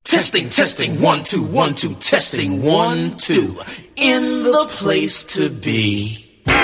Testing, testing, 1, 2, 1, 2, testing, 1, 2. In the place to be.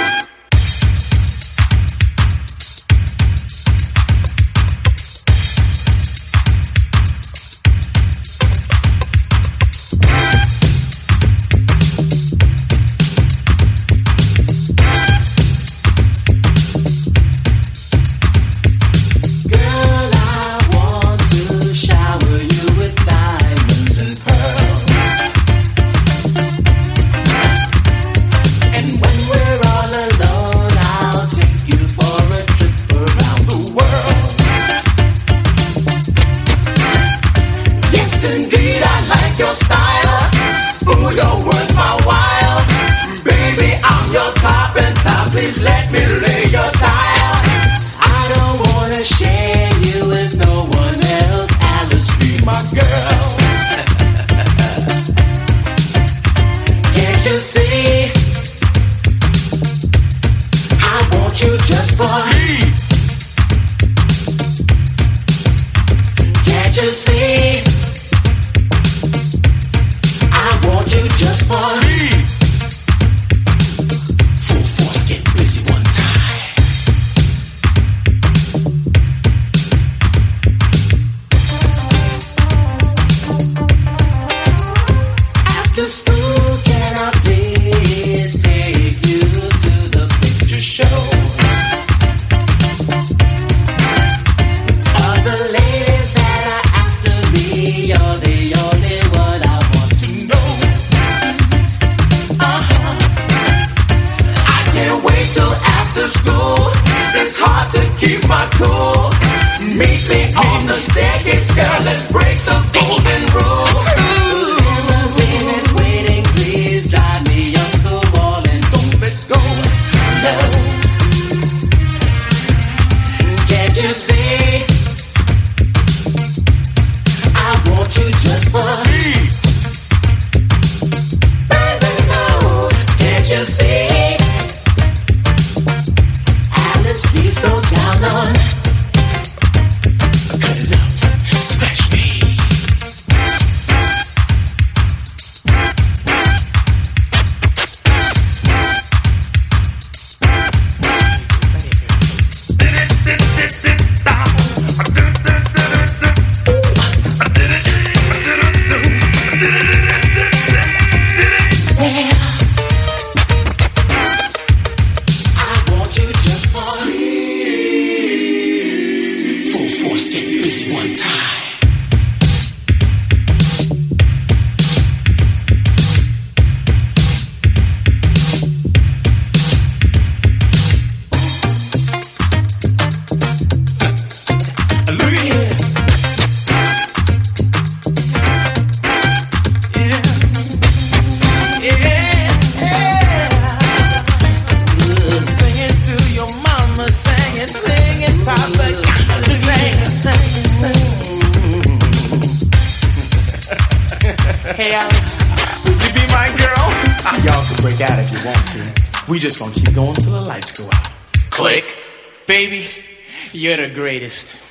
Hey Alice, would you be my girl? Y'all can break out if you want to. We just gonna keep going till the lights go out. Click. Baby, you're the greatest.